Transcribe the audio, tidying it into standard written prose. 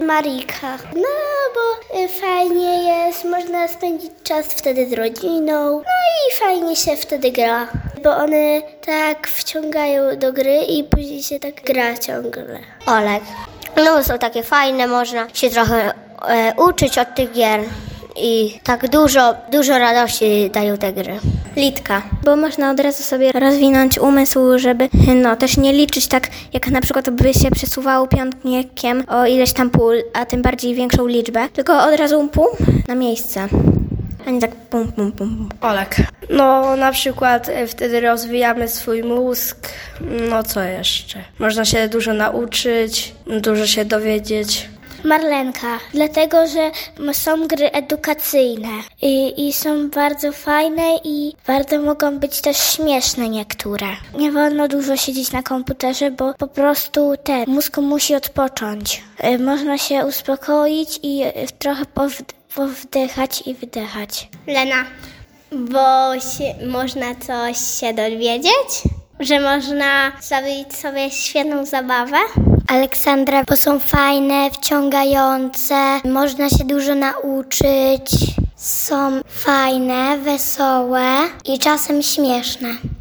Marika. No, bo fajnie jest, można spędzić czas wtedy z rodziną, no i fajnie się wtedy gra. Bo one tak wciągają do gry i później się tak gra ciągle. Olek. No są takie fajne, można się trochę uczyć od tych gier i tak dużo radości dają te gry. Litka, bo można od razu sobie rozwinąć umysł, żeby też nie liczyć tak, jak na przykład by się przesuwało piątnikiem o ileś tam pól, a tym bardziej większą liczbę, tylko od razu pum na miejsce, a nie tak pum, pum, pum. Olek. No na przykład wtedy rozwijamy swój mózg. No co jeszcze? Można się dużo nauczyć, dużo się dowiedzieć. Marlenka, dlatego, że są gry edukacyjne i są bardzo fajne i bardzo mogą być też śmieszne niektóre. Nie wolno dużo siedzieć na komputerze, bo po prostu mózg musi odpocząć. Można się uspokoić i trochę powdychać i wydychać. Lena. Bo można coś się dowiedzieć, że można zrobić sobie świetną zabawę. Aleksandra, bo są fajne, wciągające, można się dużo nauczyć, są fajne, wesołe i czasem śmieszne.